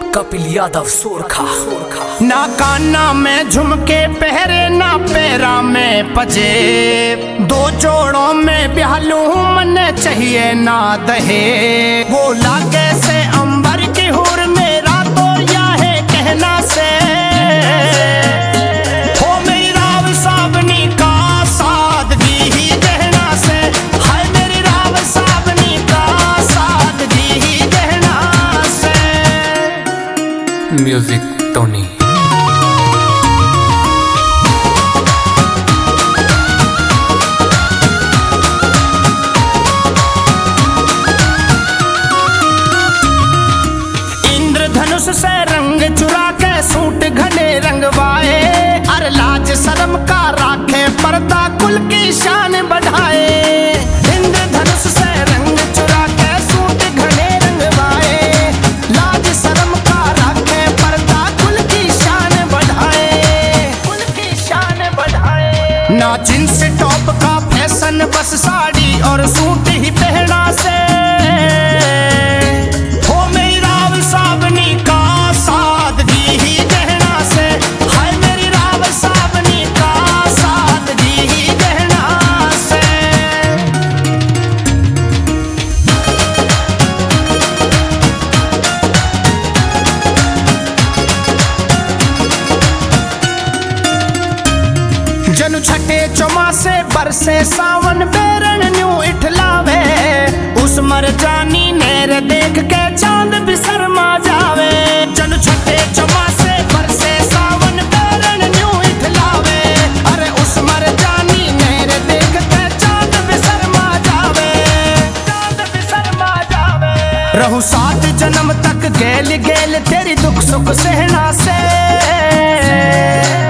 कपिल यादव सोरखा। ना काना में झुमके पहरे ना पैरा में पजे, दो जोड़ों में ब्यालू मन चाहिए ना दहे। वो लागे से अंबर की हुर मेरा तो या है कहना से, हो मेरी राव सावनी का सादगी ही कहना से, हाय मेरी राव सावनी का सादगी ही कहना से। Music Tony. इंद्रधनुष से रंग चुरा के सूट घने रंगवाए, अर लाज शर्म का राखे पर्दा कुल की शान बढ़ाए। इंद्रधनुष से रंग चुरा के सूट घने रंगवाए, लाज शर्म का राखे पर्दा कुल की शान बढ़ाए, कुल की शान बढ़ाए। ना जींस टॉप का फैशन बस साड़ी और सूट ही पहना से, जनु छठे चौमासे बरसे सावन बेरन न्यू इठलावे, उस मरजानी नेर देख के चांद भी शर्मा जावे। जनु छठे चौमासे बरसे सावन बेरन न्यू इठलावे, अरे उस मरजानी नेर देख के चांद भी शर्मा जावे, चांद भी शर्मा जावे। रहूं 7 जन्म तक गेल गेल तेरी दुख सुख सहना से।